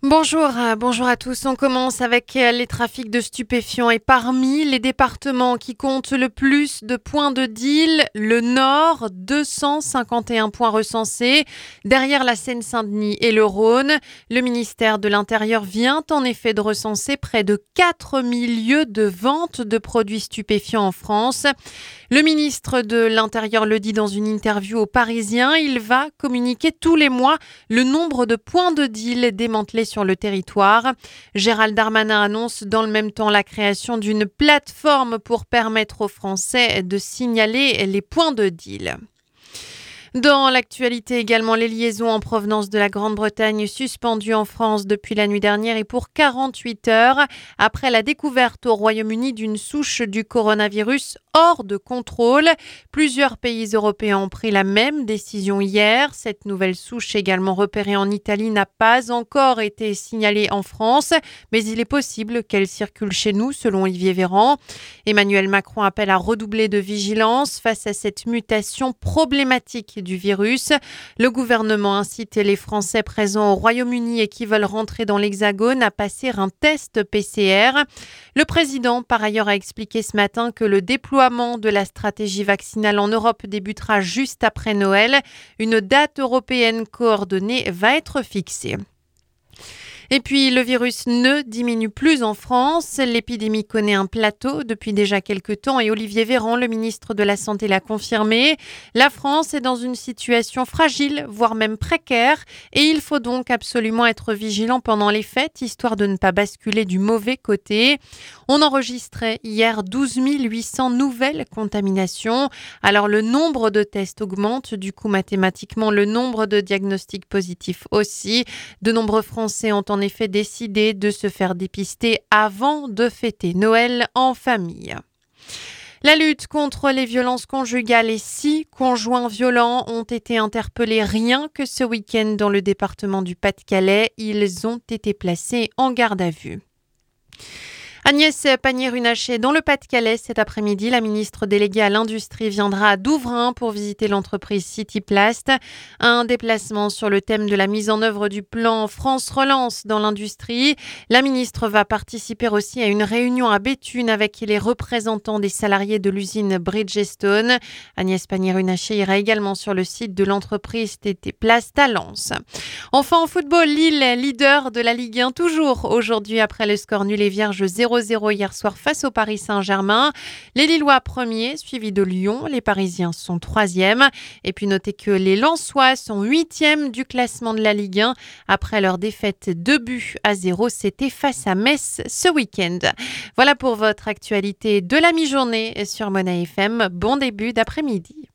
Bonjour à tous. On commence avec les trafics de stupéfiants et parmi les départements qui comptent le plus de points de deal, le Nord, 251 points recensés, derrière la Seine-Saint-Denis et le Rhône. Le ministère de l'Intérieur vient en effet de recenser près de 4000 lieux de vente de produits stupéfiants en France. Le ministre de l'Intérieur le dit dans une interview aux Parisiens, il va communiquer tous les mois le nombre de points de deal démantelés sur le territoire. Gérald Darmanin annonce dans le même temps la création d'une plateforme pour permettre aux Français de signaler les points de deal. Dans l'actualité également, les liaisons en provenance de la Grande-Bretagne suspendues en France depuis la nuit dernière et pour 48 heures après la découverte au Royaume-Uni d'une souche du coronavirus hors de contrôle. Plusieurs pays européens ont pris la même décision hier. Cette nouvelle souche également repérée en Italie n'a pas encore été signalée en France, mais il est possible qu'elle circule chez nous, selon Olivier Véran. Emmanuel Macron appelle à redoubler de vigilance face à cette mutation problématique du virus. Le gouvernement incite les Français présents au Royaume-Uni et qui veulent rentrer dans l'Hexagone à passer un test PCR. Le président, par ailleurs, a expliqué ce matin que le déploiement de la stratégie vaccinale en Europe débutera juste après Noël. Une date européenne coordonnée va être fixée. Et puis, le virus ne diminue plus en France. L'épidémie connaît un plateau depuis déjà quelques temps et Olivier Véran, le ministre de la Santé, l'a confirmé. La France est dans une situation fragile, voire même précaire, et il faut donc absolument être vigilant pendant les fêtes, histoire de ne pas basculer du mauvais côté. On enregistrait hier 12 800 nouvelles contaminations. Alors, le nombre de tests augmente, du coup, mathématiquement, le nombre de diagnostics positifs aussi. De nombreux Français ont en effet décidé de se faire dépister avant de fêter Noël en famille. La lutte contre les violences conjugales et 6 conjoints violents ont été interpellés rien que ce week-end dans le département du Pas-de-Calais. Ils ont été placés en garde à vue. Agnès Pannier-Runacher, dans le Pas-de-Calais, cet après-midi, la ministre déléguée à l'Industrie viendra à Douvrin pour visiter l'entreprise Cityplast. Un déplacement sur le thème de la mise en œuvre du plan France Relance dans l'industrie. La ministre va participer aussi à une réunion à Béthune avec les représentants des salariés de l'usine Bridgestone. Agnès Pannier-Runacher ira également sur le site de l'entreprise Cityplast à Lens. Enfin, en football, Lille, leader de la Ligue 1, toujours aujourd'hui après le score nul et vierge 0-0 hier soir face au Paris Saint-Germain. Les Lillois premiers, suivis de Lyon. Les Parisiens sont 3e. Et puis notez que les Lensois sont 8e du classement de la Ligue 1 après leur défaite 2-0. C'était face à Metz ce week-end. Voilà pour votre actualité de la mi-journée sur Mona FM. Bon début d'après-midi.